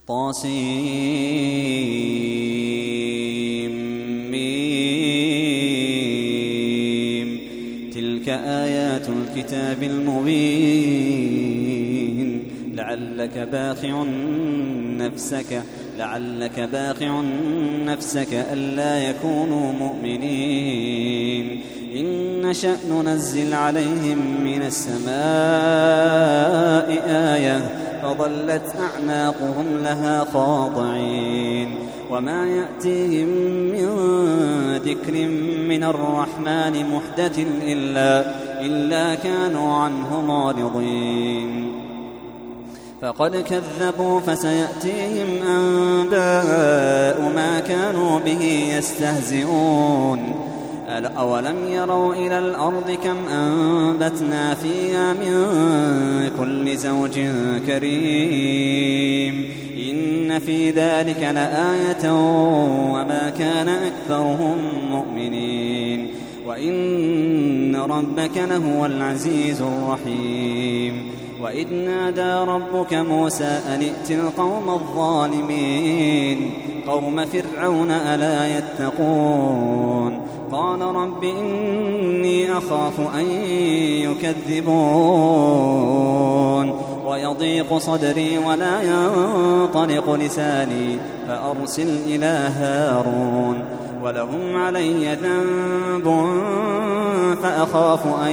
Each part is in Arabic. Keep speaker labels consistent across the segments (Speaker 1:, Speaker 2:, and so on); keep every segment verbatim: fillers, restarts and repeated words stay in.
Speaker 1: طاسيم تلك آيات الكتاب المبين لعلك باخع نفسك لعلك باخع نفسك ألا يكونوا مؤمنين إن نشأ ننزل عليهم من السماء آية فظلت أعناقهم لها خاضعين وما يأتيهم من ذكر من الرحمن محدث إلا, إلا كانوا عنه معرضين فقد كذبوا فسيأتيهم أنباء ما كانوا به يستهزئون أولم يروا إلى الأرض كم أنبتنا فيها من كل زوج كريم إن في ذلك لآية وما كان أكثرهم مؤمنين وإن ربك لهو العزيز الرحيم وإذ نادى ربك موسى أن ائت القوم الظالمين قوم فرعون ألا يتقون قال رب إني أخاف أن يكذبون ويضيق صدري ولا ينطلق لساني فأرسل إلى هارون ولهم علي ذنب فأخاف أن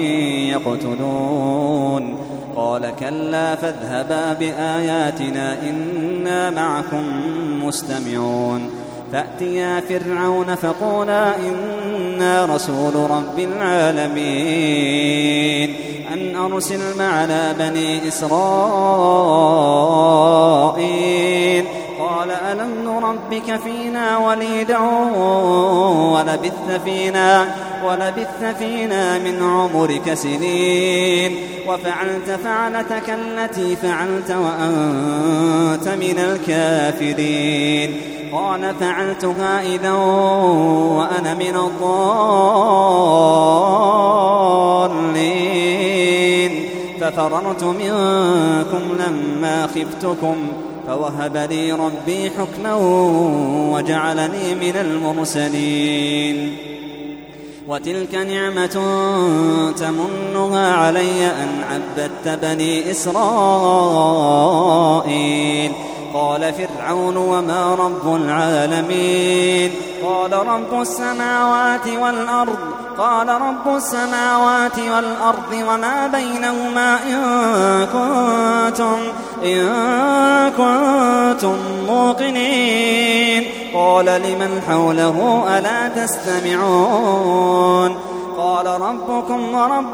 Speaker 1: يقتلون قال كلا فاذهبا بآياتنا إنا معكم مستمعون فأتيا فرعون فقولا إنا رسول رب العالمين أن أرسل معنا بني إسرائيل قال ألم نربك فينا وليدا ولبثت فينا, ولبثت فينا من عمرك سنين وفعلت فعلتك التي فعلت وأنت من الكافرين قال فعلتها إذا وأنا من الضالين ففررت منكم لما خفتكم فوهب لي ربي حكما وجعلني من المرسلين وتلك نعمة تمنها علي أن عبدت بني إسرائيل قال فرعون وما رب العالمين قال رب السماوات والأرض قال رب السماوات والأرض وما بينهما إن كنتم, إن كنتم موقنين قال لمن حوله ألا تستمعون قال ربكم ورب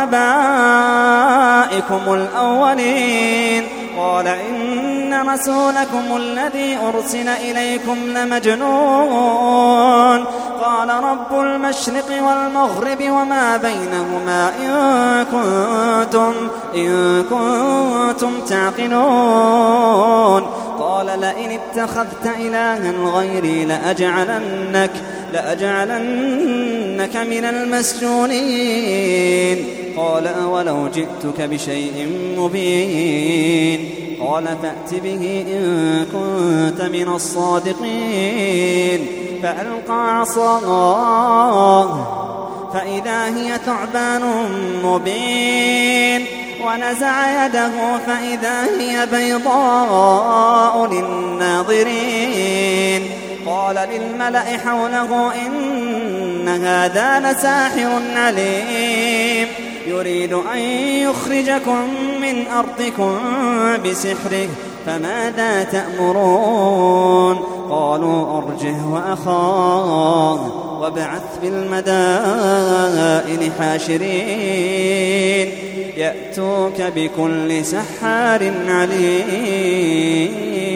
Speaker 1: آبائكم الأولين قال إن رسولكم الذي أرسل إليكم لمجنون قال رب المشرق والمغرب وما بينهما إن كنتم, إن كنتم تعقلون قال لئن اتخذت إلها غيري لأجعلنك, لأجعلنك من المسجونين قال أولو جئتك بشيء مبين قال فأت به إن كنت من الصادقين فألقى عصاه فإذا هي ثعبان مبين ونزع يده فإذا هي بيضاء للناظرين قال للملأ حوله إن هذا لساحر عليم يريد أن يخرجكم من أرضكم بسحره فماذا تأمرون قالوا أرجه وأخاه وابعث في المدائن حاشرين يأتوك بكل سحار عليم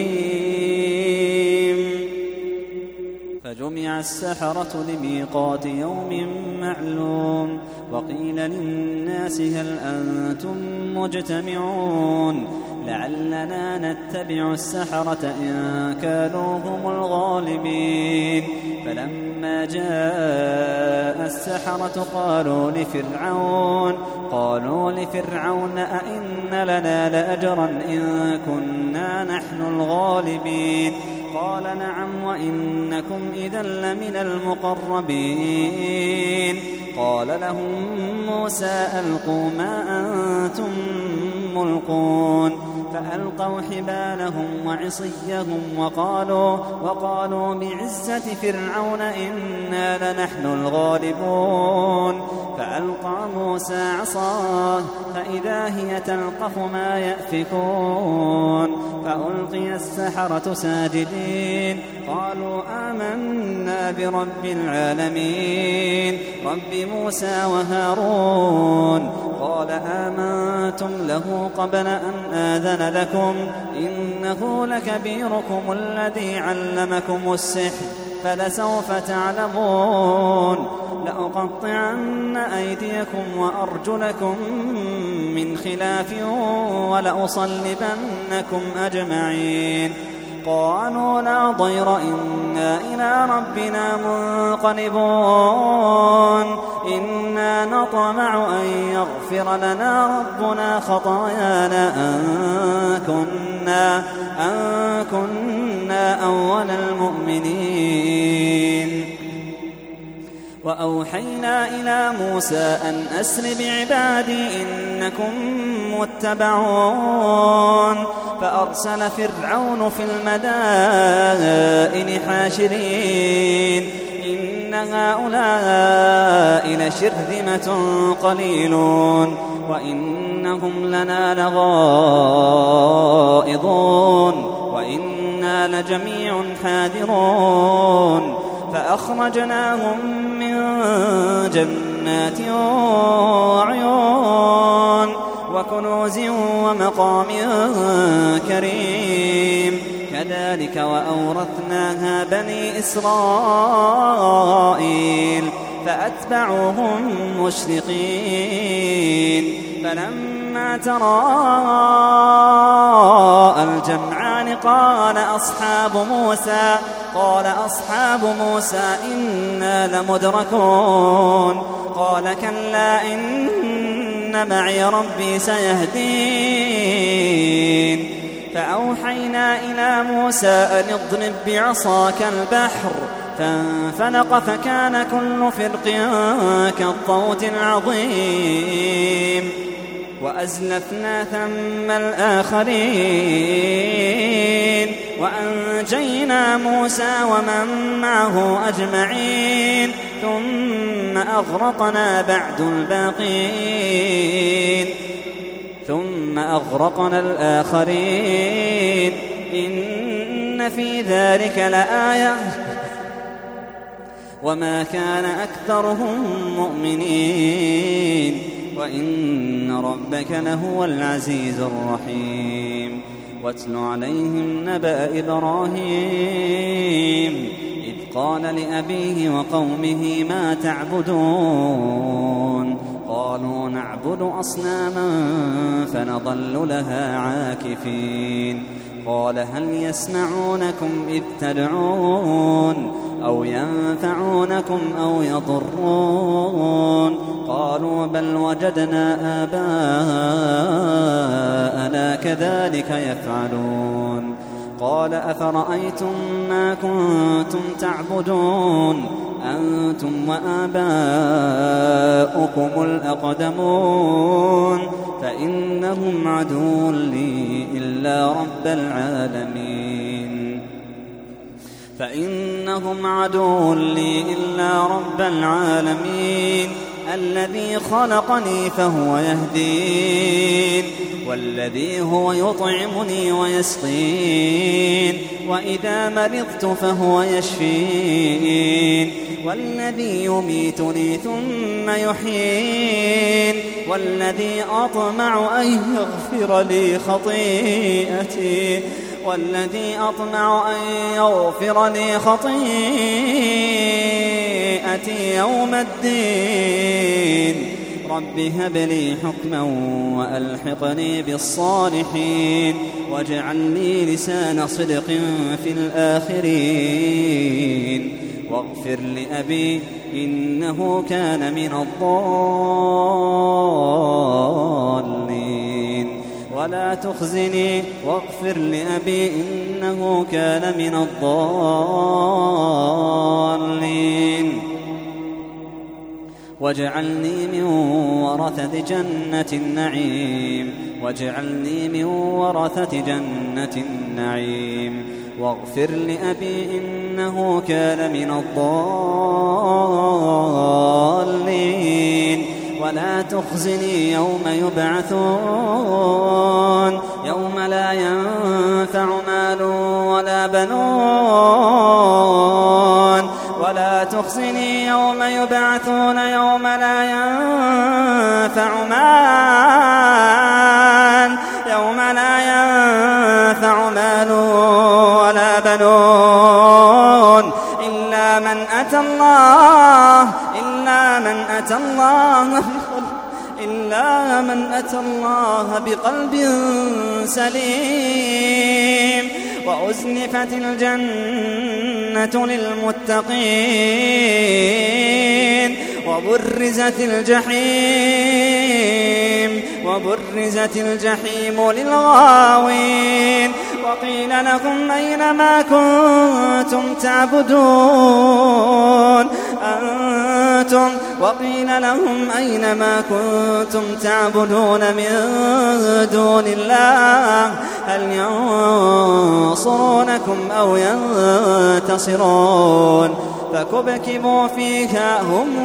Speaker 1: فجمع السحرة لميقات يوم معلوم وقيل للناس هل أنتم مجتمعون لعلنا نتبع السحرة إن كانوا هم الغالبين فلما جاء السحرة قالوا لفرعون قالوا لفرعون أئن لنا لأجرا إن كنا إنا نحن الغالبين قال نعم وإنكم إذا لمن المقربين قال لهم موسى ألقوا ما أنتم ملقون فألقوا حبالهم وعصيهم وقالوا, وقالوا بعزة فرعون إنا لنحن الغالبون فألقى موسى عصاه فإذا هي تلقف ما يأفكون فألقي السحرة ساجدين قالوا آمنا برب العالمين رب موسى وهارون قال آمنتم له قبل أن آذن لكم إنه لكبيركم الذي علمكم السحر فلسوف تعلمون لأقطعن أيديكم وأرجلكم من خلاف ولأصلبنكم أجمعين قالوا لا ضير إنا إلى ربنا منقلبون إنا نطمع أن يغفر لنا ربنا خطايانا أن كنا, أن كنا أول المؤمنين وأوحينا إلى موسى أن أسر بعبادي إنكم متبعون فأرسل فرعون في المدائن حاشرين إن هؤلاء لشرذمة قليلون وإنهم لنا لغائظون وإنا لجميع حاذرون فأخرجناهم من جنات وعيون وكنوز ومقام كريم كذلك وأورثناها بني إسرائيل فأتبعوهم مشرقين فلما تراءى الجمعان قال أصحاب موسى قال أصحاب موسى إنا لمدركون قال كلا إن معي ربي سيهدين فأوحينا إلى موسى أن اضرب بعصاك البحر فانفلق فكان كل فرق كالطود العظيم وأزلفنا ثم الآخرين وأنجينا موسى ومن معه أجمعين ثم أغرقنا بعد الباقين ثم أغرقنا الآخرين إن في ذلك لآية وما كان أكثرهم مؤمنين وإن ربك لهو العزيز الرحيم واتل عليهم نبأ إبراهيم إذ قال لأبيه وقومه ما تعبدون قالوا نعبد أصناما فنظل لها عاكفين قال هل يسمعونكم إذ تدعون أو ينفعونكم أو يضرون قالوا بل وجدنا آباءنا كذلك يفعلون قال أفرأيتم ما كنتم تعبدون أنتم وآباؤكم الأقدمون فإنهم عدو لي إلا رب العالمين فإنهم عدو لي إلا رب العالمين الذي خلقني فهو يهدين والذي هو يطعمني ويسقين وإذا مرضت فهو يشفين والذي يميتني ثم يحيين والذي أطمع أن يغفر لي خطيئتي والذي أطمع أن يغفر لي خطيئتي يوم الدين رب هب لي حكما وألحقني بالصالحين واجعل لي لسان صدق في الآخرين واغفر لأبي إنه كان من الضالين ولا تخزني واغفر لأبي إنه كان من الضالين واجعلني من ورثة جنة النعيم واجعلني من ورثة جنة النعيم واغفر لأبي إنه كان من الضالين ولا تخزني يوم يبعثون يوم لا ينفع مال ولا بنون ولا تخزني يوم يبعثون يوم لا ينفع مال يوم لا ينفع مال ولا بنون إلا من أتى الله إلا من أتى الله إلا من أتى الله بقلب سليم وأزلفت الجنة للمتقين وبرزت الجحيم وبرزت الجحيم للغاوين وقيل لهم أين ما كنتم تعبدون أنتم وقيل لهم أين ما كنتم تعبدون من دون الله هل ينصرونكم أو ينتصرون فكبكبوا فيها هم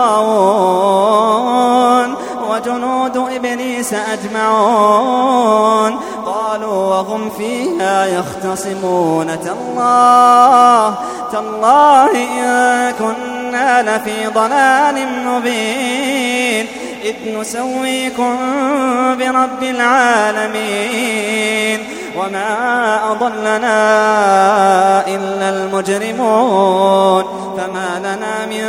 Speaker 1: والغاوون وجنود إبليس أجمعون قالوا وهم فيها يختصمون تالله تالله إن كنا لفي ضلال مبين إذ نسويكم برب العالمين وما أضلنا إلا المجرمون فما لنا من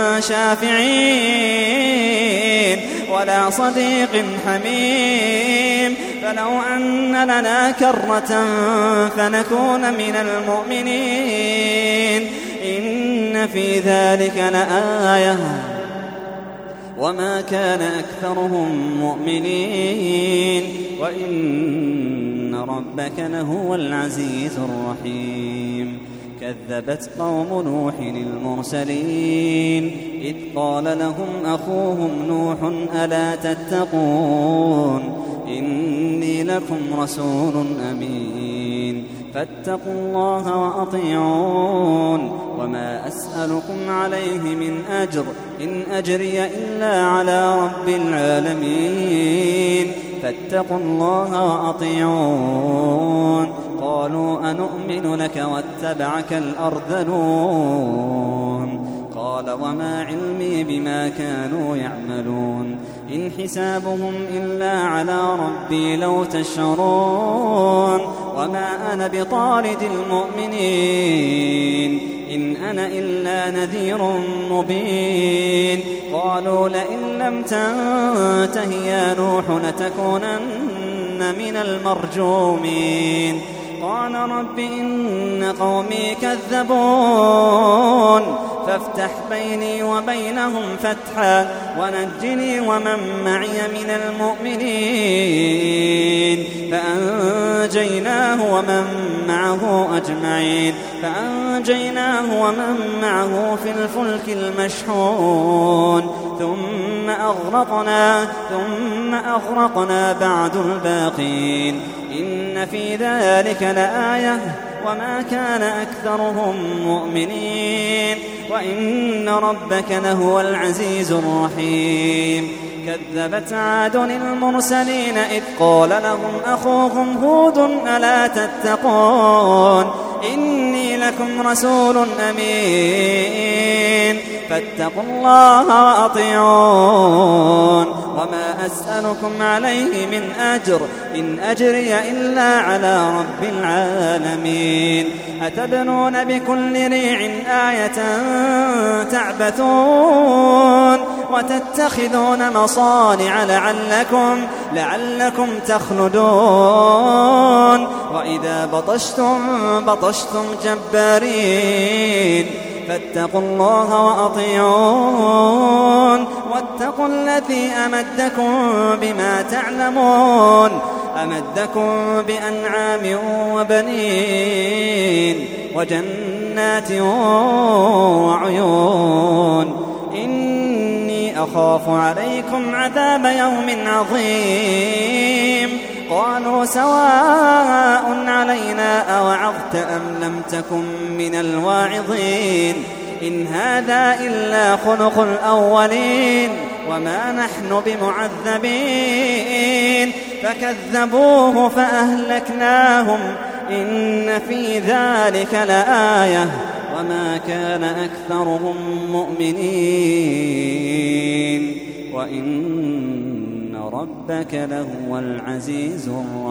Speaker 1: شافعين ولا صديق حميم فلو أن لنا كرة فنكون من المؤمنين إن في ذلك لآية وما كان أكثرهم مؤمنين وإن ربك لهو العزيز الرحيم كذبت قوم نوح المرسلين إذ قال لهم أخوهم نوح ألا تتقون إني لكم رسول أمين فاتقوا الله وأطيعون وما أسألكم عليه من أجر إن أجري إلا على رب العالمين فاتقوا الله وأطيعون قالوا أنؤمن لك واتبعك الأرذلون قال وما علمي بما كانوا يعملون إن حسابهم إلا على ربي لو تشعرون وما أنا بطارد المؤمنين إن أنا إلا نذير مبين قالوا لئن لم تنته يا نوح لتكونن من المرجومين قال رب إن قومي كذبون فافتح بيني وبينهم فتحا ونجني ومن معي من المؤمنين فأنجيناه ومن معه أجمعين فأنجيناه ومن معه في الفلك المشحون ثم أغرقنا ثم أغرقنا بعد الباقين إن في ذلك لآية وما كان أكثرهم مؤمنين وإن ربك لهو العزيز الرحيم كذبت عاد المرسلين إذ قال لهم أخوهم هود ألا تتقون إني لكم رسول أمين فاتقوا الله وأطيعون وما أسألكم عليه من أجر إن أجري إلا على رب العالمين أتبنون بكل ريع آية تعبثون وتتخذون مصانع لعلكم, لعلكم تخلدون وإذا بطشتم بطشتم جبارين فاتقوا الله وأطيعون واتقوا الذي أمدكم بما تعلمون أمدكم بأنعام وبنين وجنات وعيون إني أخاف عليكم عذاب يوم عظيم قالوا سواء علينا أوعظت أم لم تكن من الواعظين إن هذا إلا خلق الأولين وما نحن بمعذبين فكذبوه فأهلكناهم إن في ذلك لآية وما كان أكثرهم مؤمنين وإن ربك لهو العزيز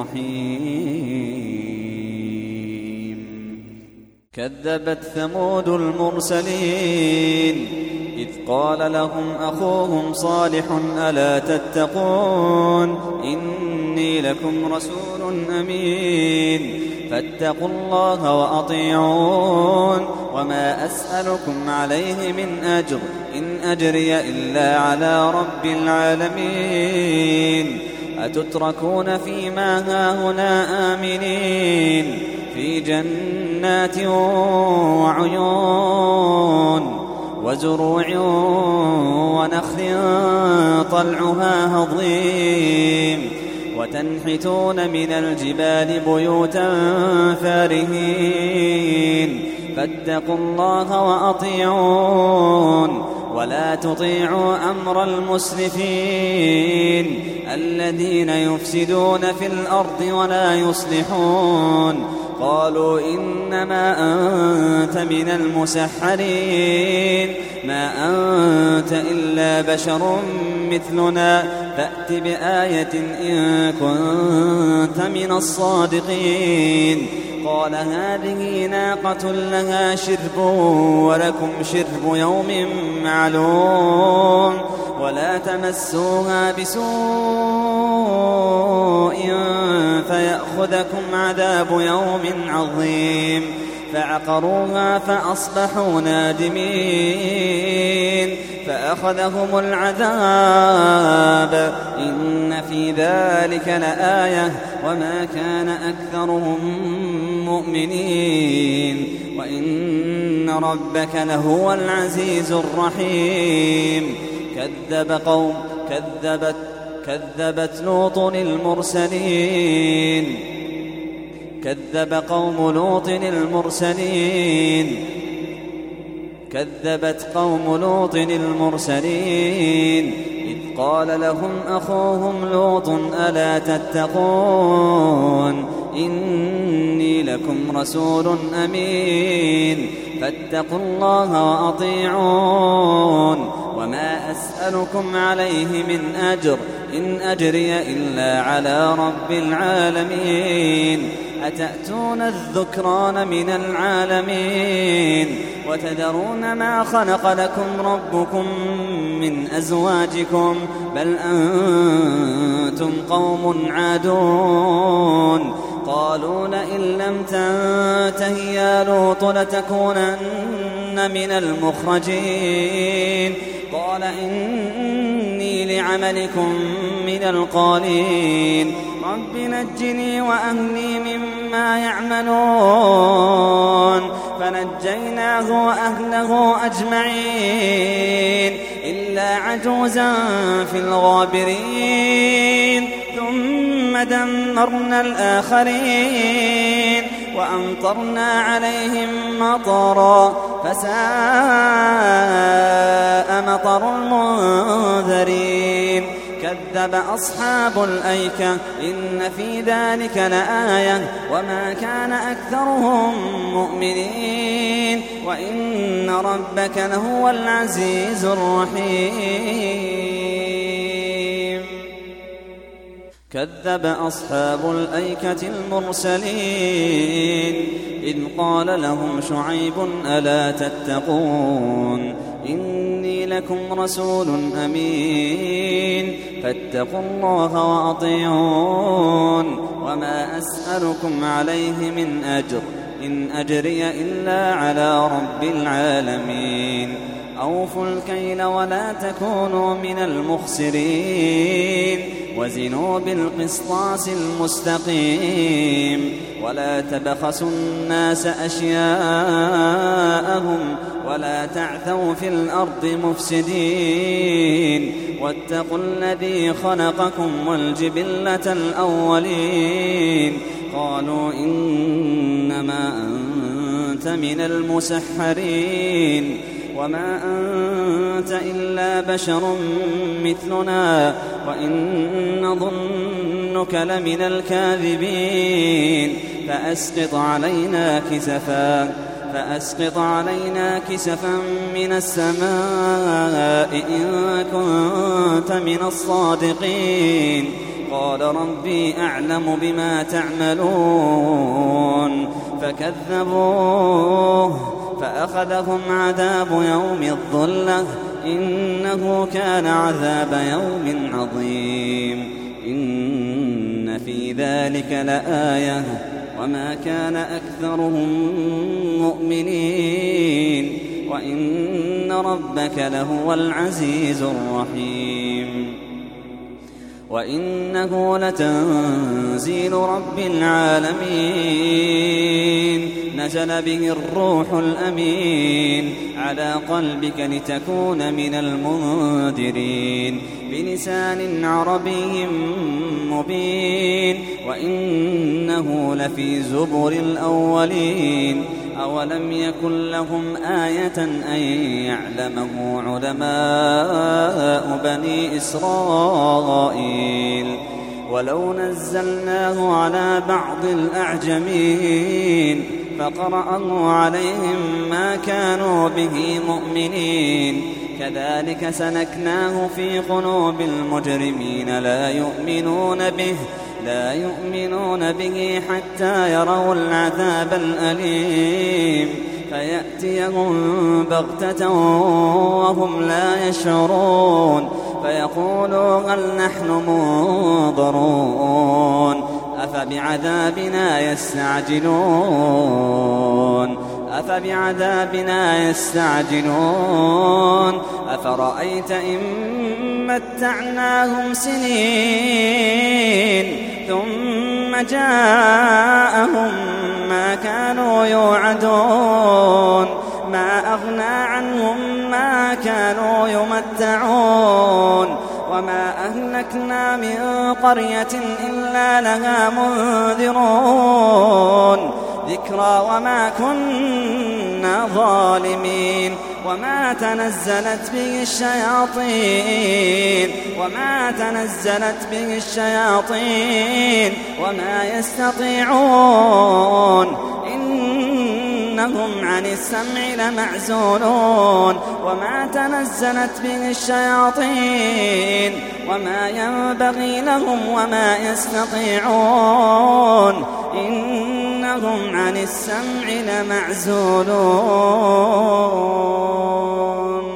Speaker 1: الرحيم كذبت ثمود المرسلين إذ قال لهم أخوهم صالح ألا تتقون إني لكم رسول أمين فاتقوا الله وأطيعون وما أسألكم عليه من أجر إن أجري إلا على رب العالمين أتتركون فيما هاهنا آمنين في جنات وعيون وزروع ونخل طلعها هضيم وتنحتون من الجبال بيوتا فارهين فاتقوا الله وأطيعون ولا تطيعوا أمر المسرفين الذين يفسدون في الأرض ولا يصلحون قالوا إنما أنت من المسحرين ما أنت إلا بشر مثلنا فأت بآية إن كنت من الصادقين قال هذه ناقة لها شرب ولكم شرب يوم معلوم ولا تمسوها بسوء فيأخذكم عذاب يوم عظيم فعقروها فأصبحوا نادمين فأخذهم العذاب إن في ذلك لآية وما كان أكثرهم مؤمنين وإن ربك لهو العزيز الرحيم كذب قوم كذبت كذبت لوط المرسلين كذب قوم لوط المرسلين كذبت قوم لوط المرسلين إذ قال لهم أخوهم لوط ألا تتقون إني لكم رسول أمين فاتقوا الله وأطيعون وما أسألكم عليه من أجر إن أجري إلا على رب العالمين أتأتون الذكران من العالمين وتذرون ما خلق لكم ربكم من أزواجكم بل أنتم قوم عادون قالوا لئن لم تنته يا لوط لتكونن من المخرجين قال إني لعملكم من القالين رب نجني وأهلي مما يعملون فنجيناه وأهله أجمعين إلا عجوزا في الغابرين ثم دمرنا الآخرين وأمطرنا عليهم مطرا فساء مطر المنذرين كذب أصحاب الأيكة إن في ذلك لآية وما كان أكثرهم مؤمنين وإن ربك لهو العزيز الرحيم كذب أصحاب الأيكة المرسلين إذ قال لهم شعيب ألا تتقون إني لكم رسول أمين فاتقوا الله وأطيعون وما أسألكم عليه من أجر إن أجري إلا على رب العالمين أوفوا الكيل ولا تكونوا من المخسرين وزنوا بالقسطاس المستقيم ولا تبخسوا الناس أشياءهم ولا تعثوا في الأرض مفسدين واتقوا الذي خلقكم والجبلة الأولين قالوا إنما أنت من المسحرين وما أنت إلا بشر مثلنا وإن نظنك لمن الكاذبين فأسقط علينا كسفا فأسقط علينا كسفا من السماء إن كنت من الصادقين قال ربي أعلم بما تعملون فكذبوه فأخذهم عذاب يوم الظلة إنه كان عذاب يوم عظيم إن في ذلك لآية وما كان أكثرهم مؤمنين وإن ربك لهو العزيز الرحيم وإنه لتنزيل رب العالمين نزل به الروح الأمين على قلبك لتكون من المنذرين بلسان عربي مبين وإنه لفي زبر الأولين أولم يكن لهم آية أن يعلمه علماء بني إسرائيل ولو نزلناه على بعض الأعجمين فقرأه عليهم ما كانوا به مؤمنين كذلك سلكناه في قلوب المجرمين لا يؤمنون به لا يؤمنون به حتى يروا العذاب الأليم فيأتيهم بغتة وهم لا يشعرون فيقولوا هل نحن منظرون أفبعذابنا يستعجلون أفبعذابنا يستعجلون أفرأيت إن متعناهم سنين ثم جاءهم ما كانوا يوعدون ما أغنى عنهم ما كانوا يمتعون وما أهلكنا من قرية إلا لها منذرون ذكرى وما كنا ظالمين وما تنزلت به الشياطين وما تنزلت به الشياطين وما يستطيعون إنهم عن السمع لمعزولون وما تنزلت به الشياطين وما ينبغي لهم وما يستطيعون إنهم عن السمع لمعزولون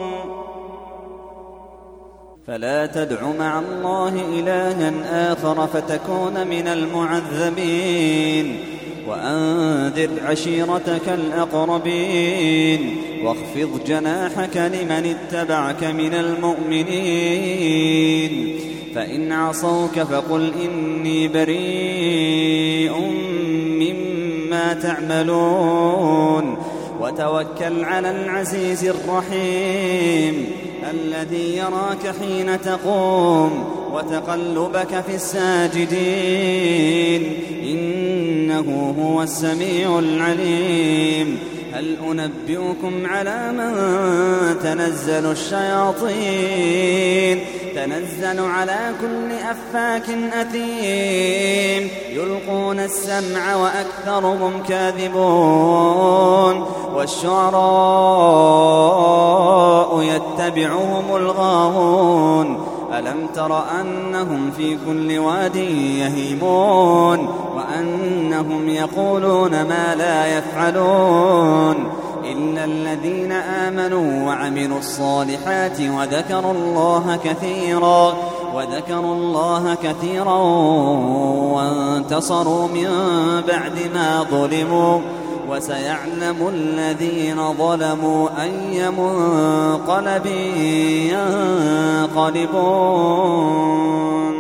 Speaker 1: فلا تدع مع الله إلها آخر فتكون من المعذبين وأنذر عشيرتك الأقربين واخفض جناحك لمن اتبعك من المؤمنين فإن عصوك فقل إني بريء مما تعملون وتوكل على العزيز الرحيم الذي يراك حين تقوم وتقلبك في الساجدين إنه هو السميع العليم هل أنبئكم على من تنزل الشياطين تنزل على كل أفاك أثيم يلقون السمع وأكثرهم كاذبون والشعراء يتبعهم الغاوون ألم تر أنهم في كل واد يهيمون وأنهم يقولون ما لا يفعلون إلا الذين آمنوا وعملوا الصالحات وذكروا الله كثيرا وذكروا الله كثيرا وانتصروا من بعد ما ظلموا وسيعلم الذين ظلموا أي منقلب ينقلبون.